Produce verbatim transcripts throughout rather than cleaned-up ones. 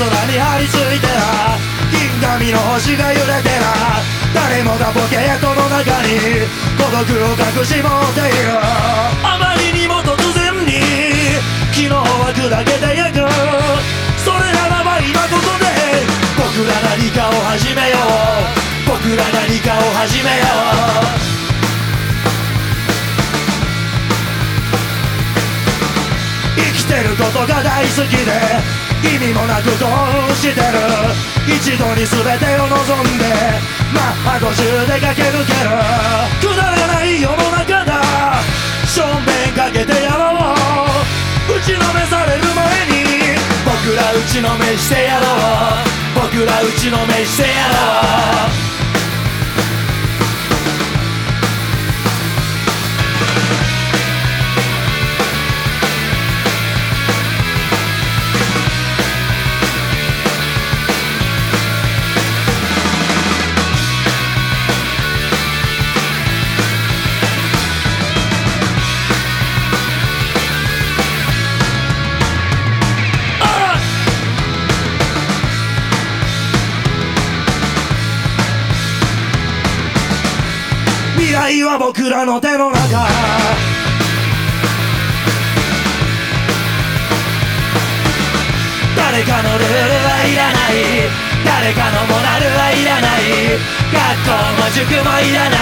空に張り付いてな、銀紙の星が揺れてな、誰もがポケットの中に孤独を隠し持っている。あまりにも突然に昨日は砕けてゆく。それならば今ここで僕ら何かを始めよう、僕ら何かを始めよう。生きてることが大好きで意味もなく興奮してる。一度に全てを望んでマッハごじゅうで駆け抜ける。くだらない世の中だ、正面かけてやろう。打ちのめされる前に僕ら打ちのめしてやろう、僕ら打ちのめしてやろう。未来は僕らの手の中。誰かのルールはいらない、誰かのモラルはいらない、学校も塾もいらない、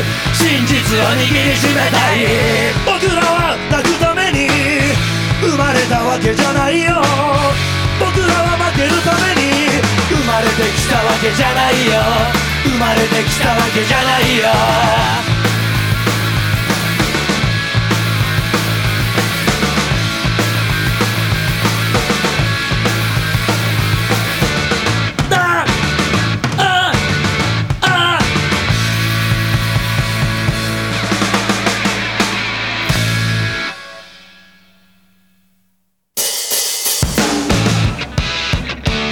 真実を握りしめたい。僕らは泣くために生まれたわけじゃないよ、僕らは負けるために生まれてきたわけじゃないよ、生まれてきたわけじゃないよ。